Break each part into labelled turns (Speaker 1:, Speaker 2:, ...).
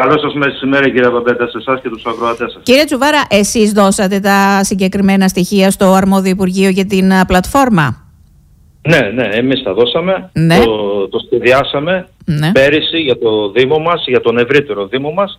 Speaker 1: Καλό σας μεσημέρι, κύριε Παπέτα, σε εσάς και τους ακροατές σας.
Speaker 2: Κύριε Τσουβάρα, εσείς δώσατε τα συγκεκριμένα στοιχεία στο αρμόδιο Υπουργείο για την πλατφόρμα?
Speaker 1: Ναι, εμείς τα δώσαμε,
Speaker 2: ναι.
Speaker 1: το σχεδιάσαμε πέρυσι για το Δήμο μας, για τον ευρύτερο Δήμο μας,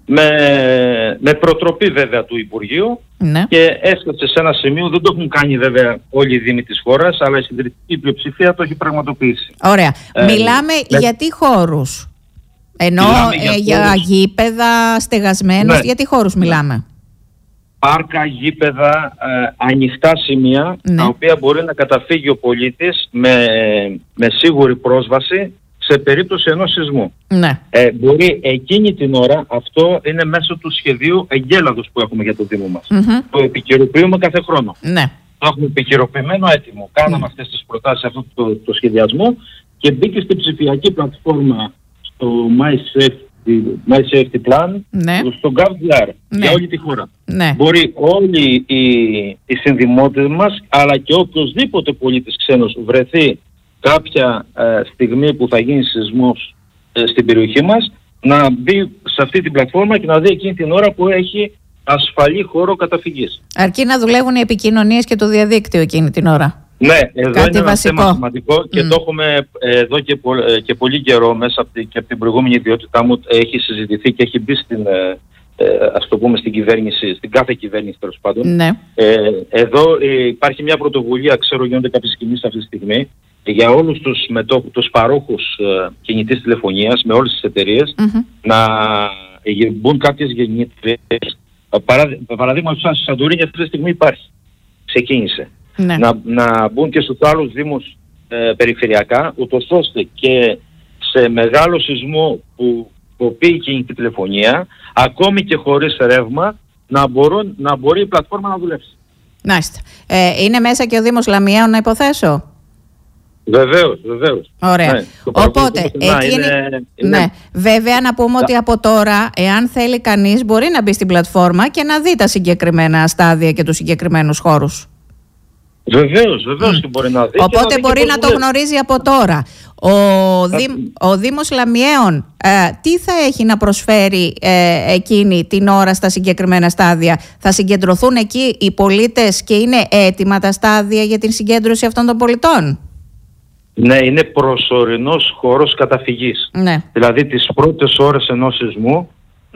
Speaker 1: με προτροπή βέβαια του Υπουργείου και έφτασε σε ένα σημείο, δεν το έχουν κάνει βέβαια όλοι οι Δήμοι της χώρας, αλλά η συντριπτική πλειοψηφία το έχει πραγματοποιήσει.
Speaker 2: Ωραία. Μιλάμε για τι χώρους? Ενώ για γήπεδα, στεγασμένους, για τι χώρους μιλάμε?
Speaker 1: Πάρκα, γήπεδα, ανοιχτά σημεία, τα οποία μπορεί να καταφύγει ο πολίτης με σίγουρη πρόσβαση σε περίπτωση ενός σεισμού. Μπορεί εκείνη την ώρα, αυτό είναι μέσω του σχεδίου εγκέλαδος που έχουμε για το Δήμο μας. Το επικαιροποιούμε κάθε χρόνο. Το έχουμε επικαιροποιημένο έτοιμο. Κάναμε αυτές τις προτάσεις, αυτό το σχεδιασμό και μπήκε στη ψηφιακή πλατφόρμα στο My Safety Plan, στο GovDR, για όλη τη χώρα. Μπορεί όλοι οι συνδημότες μας, αλλά και οποιοσδήποτε πολίτης ξένος βρεθεί κάποια στιγμή που θα γίνει σεισμός στην περιοχή μας, να μπει σε αυτή την πλατφόρμα και να δει εκείνη την ώρα που έχει ασφαλή χώρο καταφυγής. Αρκεί
Speaker 2: να δουλεύουν οι επικοινωνίες και το διαδίκτυο εκείνη την ώρα.
Speaker 1: Ναι, εδώ είναι ένα θέμα σημαντικό και το έχουμε εδώ και πολύ καιρό μέσα και από την προηγούμενη ιδιότητά μου έχει συζητηθεί και έχει μπει ας το πούμε στην κυβέρνηση, στην κάθε κυβέρνηση τέλος πάντων. Εδώ υπάρχει μια πρωτοβουλία, ξέρω γίνονται κάποιες κινήσεις αυτή τη στιγμή, για όλους τους παρόχους κινητής τηλεφωνίας με όλες τις εταιρείες να μπουν κάποιες γεννήτριες. Παραδείγματος στη Σαντορίνη αυτή τη στιγμή υπάρχει, ξεκίνησε. Να μπουν και στους άλλους δήμους περιφερειακά, ούτως ώστε και σε μεγάλο σεισμό που κοπεί η κινητή τηλεφωνία, ακόμη και χωρίς ρεύμα, να μπορεί η πλατφόρμα να δουλέψει.
Speaker 2: Είναι μέσα και ο Δήμος Λαμιαίων, να υποθέσω?
Speaker 1: Βεβαίως.
Speaker 2: Ωραία. Οπότε, βέβαια να πούμε ότι από τώρα, εάν θέλει κανείς, μπορεί να μπει στην πλατφόρμα και να δει τα συγκεκριμένα στάδια και τους συγκεκριμένους χώρους.
Speaker 1: Βεβαίως και μπορεί να δει.
Speaker 2: Οπότε μπορεί να το γνωρίζει από τώρα. Ο Δήμος Λαμιαίων τι θα έχει να προσφέρει εκείνη την ώρα στα συγκεκριμένα στάδια? Θα συγκεντρωθούν εκεί οι πολίτες και είναι έτοιμα τα στάδια για την συγκέντρωση αυτών των πολιτών?
Speaker 1: Ναι, είναι προσωρινός χώρος καταφυγής. Δηλαδή τις πρώτες ώρες ενός σεισμού,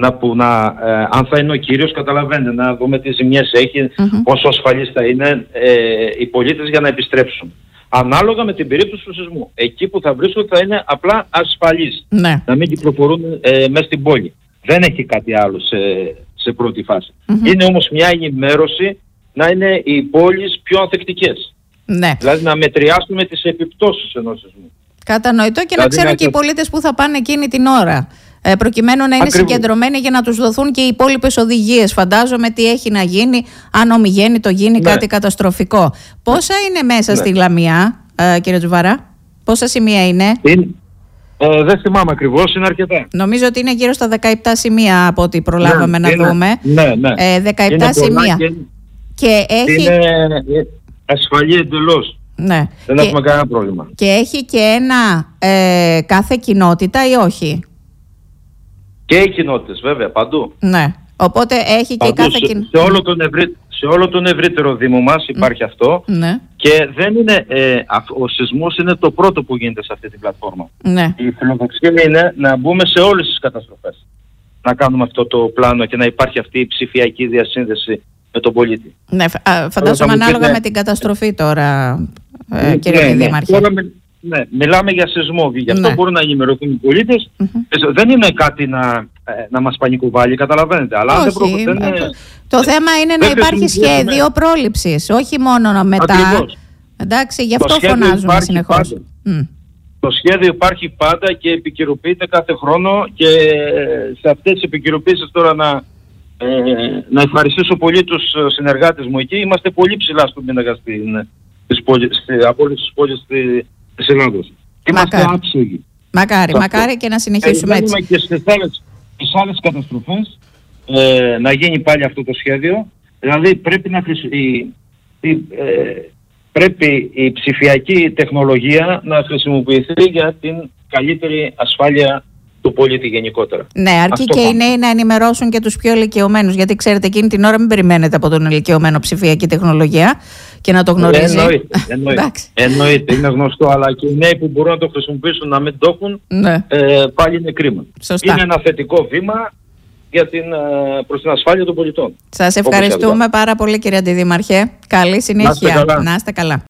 Speaker 1: αν θα είναι ο κύριος, καταλαβαίνετε, να δούμε τι ζημιές έχει, πόσο ασφαλής θα είναι οι πολίτες για να επιστρέψουν. Ανάλογα με την περίπτωση του σεισμού. Εκεί που θα βρίσκονται θα είναι απλά ασφαλείς. Να μην κυκλοφορούν μέσα στην πόλη. Δεν έχει κάτι άλλο σε πρώτη φάση. Είναι όμως μια ενημέρωση να είναι οι πόλεις πιο ανθεκτικές. Δηλαδή να μετριάσουμε τις επιπτώσεις ενός σεισμού.
Speaker 2: Κατανοητό και δηλαδή να ξέρουν και οι πολίτες που θα πάνε εκείνη την ώρα. Προκειμένου να είναι συγκεντρωμένοι για να τους δοθούν και οι υπόλοιπες οδηγίες. Φαντάζομαι τι έχει να γίνει αν ομιγέννητο γίνει κάτι καταστροφικό. Πόσα είναι μέσα στη Λαμία, κύριε Τσουβάρα? Πόσα σημεία είναι?
Speaker 1: Δεν θυμάμαι ακριβώς, είναι αρκετά.
Speaker 2: Νομίζω ότι είναι γύρω στα 17 σημεία από ό,τι προλάβαμε να δούμε. 17 σημεία.
Speaker 1: Και έχει... Είναι ασφαλή εντελώς. Δεν έχουμε κανένα πρόβλημα.
Speaker 2: Και έχει και ένα κάθε κοινότητα ή όχι?
Speaker 1: Και οι κοινότητες βέβαια, παντού.
Speaker 2: Οπότε έχει και κάθε κοινότητα.
Speaker 1: Σε όλο τον ευρύτερο Δήμο μας υπάρχει αυτό. Και δεν είναι, ο σεισμός είναι το πρώτο που γίνεται σε αυτή την πλατφόρμα. Η φιλοδοξία είναι να μπούμε σε όλες τις καταστροφές. Να κάνουμε αυτό το πλάνο και να υπάρχει αυτή η ψηφιακή διασύνδεση με τον πολίτη.
Speaker 2: Φαντάζομαι ανάλογα με την καταστροφή τώρα, κύριε Δήμαρχε.
Speaker 1: Μιλάμε για σεισμό. Γι' αυτό μπορούν να ενημερωθούν οι πολίτες. Δεν είναι κάτι να μας πανικοβάλει, καταλαβαίνετε. Αλλά
Speaker 2: όχι, το θέμα είναι να υπάρχει σχέδιο πρόληψης, όχι μόνο μετά. Εντάξει, γι' αυτό φωνάζουμε συνεχώς.
Speaker 1: Το σχέδιο υπάρχει πάντα και επικαιροποιείται κάθε χρόνο και σε αυτές τις επικαιροποιήσεις τώρα να ευχαριστήσω πολύ τους συνεργάτες μου εκεί. Είμαστε πολύ ψηλά στον πίνακα από όλες τις πόλεις της Ελλάδος. Είμαστε άψογοι.
Speaker 2: Μακάρι και να συνεχίσουμε έτσι.
Speaker 1: Και στις άλλες καταστροφές να γίνει πάλι αυτό το σχέδιο. Δηλαδή πρέπει η ψηφιακή τεχνολογία να χρησιμοποιηθεί για την καλύτερη ασφάλεια του πολίτη γενικότερα.
Speaker 2: Ναι, αρκεί και οι νέοι να ενημερώσουν και τους πιο ηλικιωμένους. Γιατί ξέρετε, εκείνη την ώρα μην περιμένετε από τον ηλικιωμένο ψηφιακή τεχνολογία και να το γνωρίζει.
Speaker 1: Εννοείται, είναι γνωστό. Αλλά και οι νέοι που μπορούν να το χρησιμοποιήσουν να μην το έχουν, πάλι είναι κρίμα.
Speaker 2: Σωστά.
Speaker 1: Είναι ένα θετικό βήμα προς την ασφάλεια των πολιτών.
Speaker 2: Σας ευχαριστούμε πάρα πολύ, κύριε Αντιδήμαρχε. Καλή συνέχεια. Να είστε καλά.